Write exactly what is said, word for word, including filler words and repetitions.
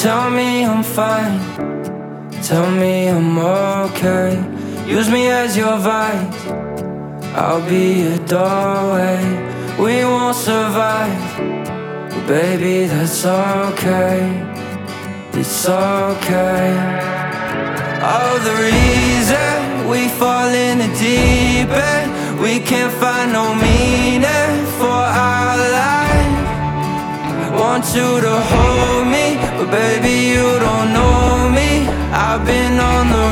tell me I'm fine, tell me I'm okay. Use me as your vice, I'll be your doorway. We won't survive, but baby, that's okay. It's okay. All the reason we fall in the deep end, we can't find no meaning for our life. Want you to hold me, but baby, you don't know me. I've been on the